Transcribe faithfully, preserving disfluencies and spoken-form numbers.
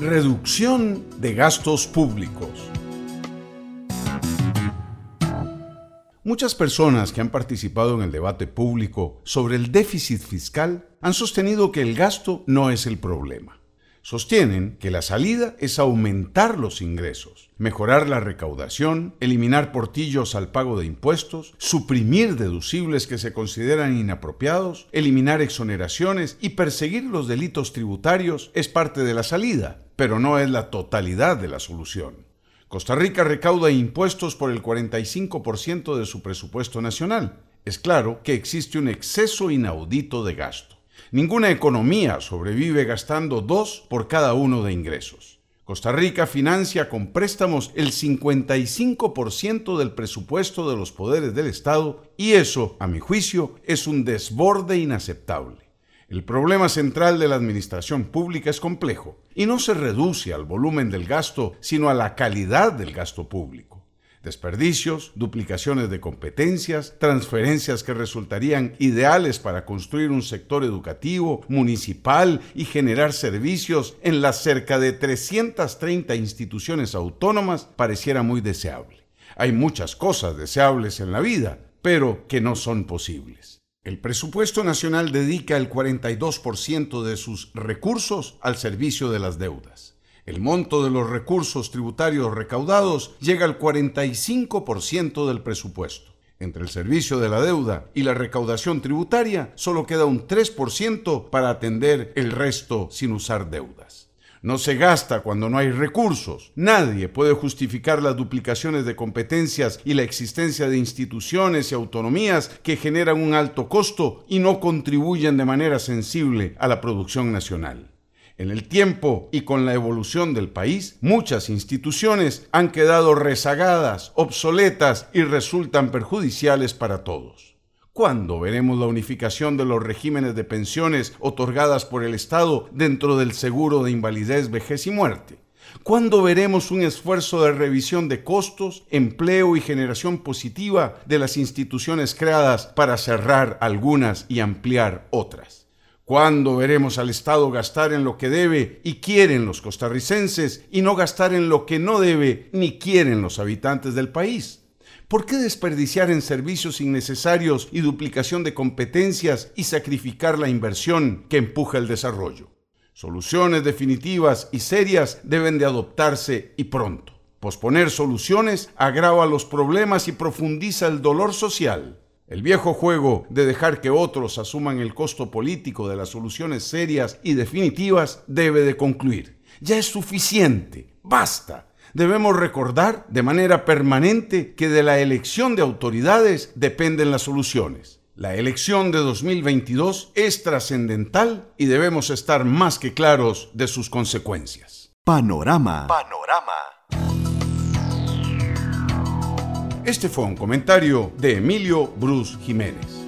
Reducción de gastos públicos. Muchas personas que han participado en el debate público sobre el déficit fiscal han sostenido que el gasto no es el problema. Sostienen que la salida es aumentar los ingresos, mejorar la recaudación, eliminar portillos al pago de impuestos, suprimir deducibles que se consideran inapropiados, eliminar exoneraciones y perseguir los delitos tributarios es parte de la salida, pero no es la totalidad de la solución. Costa Rica recauda impuestos por el cuarenta y cinco por ciento de su presupuesto nacional. Es claro que existe un exceso inaudito de gasto. Ninguna economía sobrevive gastando dos por cada uno de ingresos. Costa Rica financia con préstamos el cincuenta y cinco por ciento del presupuesto de los poderes del Estado y eso, a mi juicio, es un desborde inaceptable. El problema central de la administración pública es complejo y no se reduce al volumen del gasto, sino a la calidad del gasto público. Desperdicios, duplicaciones de competencias, transferencias que resultarían ideales para construir un sector educativo, municipal y generar servicios en las cerca de trescientas treinta instituciones autónomas pareciera muy deseable. Hay muchas cosas deseables en la vida, pero que no son posibles. El presupuesto nacional dedica el cuarenta y dos por ciento de sus recursos al servicio de las deudas. El monto de los recursos tributarios recaudados llega al cuarenta y cinco por ciento del presupuesto. Entre el servicio de la deuda y la recaudación tributaria, solo queda un tres por ciento para atender el resto sin usar deudas. No se gasta cuando no hay recursos. Nadie puede justificar las duplicaciones de competencias y la existencia de instituciones y autonomías que generan un alto costo y no contribuyen de manera sensible a la producción nacional. En el tiempo y con la evolución del país, muchas instituciones han quedado rezagadas, obsoletas y resultan perjudiciales para todos. ¿Cuándo veremos la unificación de los regímenes de pensiones otorgadas por el Estado dentro del seguro de invalidez, vejez y muerte? ¿Cuándo veremos un esfuerzo de revisión de costos, empleo y generación positiva de las instituciones creadas para cerrar algunas y ampliar otras? ¿Cuándo veremos al Estado gastar en lo que debe y quieren los costarricenses y no gastar en lo que no debe ni quieren los habitantes del país? ¿Por qué desperdiciar en servicios innecesarios y duplicación de competencias y sacrificar la inversión que empuja el desarrollo? Soluciones definitivas y serias deben de adoptarse y pronto. Posponer soluciones agrava los problemas y profundiza el dolor social. El viejo juego de dejar que otros asuman el costo político de las soluciones serias y definitivas debe de concluir. Ya es suficiente. ¡Basta! Debemos recordar de manera permanente que de la elección de autoridades dependen las soluciones. La elección de dos mil veintidós es trascendental y debemos estar más que claros de sus consecuencias. Panorama. Panorama. Este fue un comentario de Emilio Bruce Jiménez.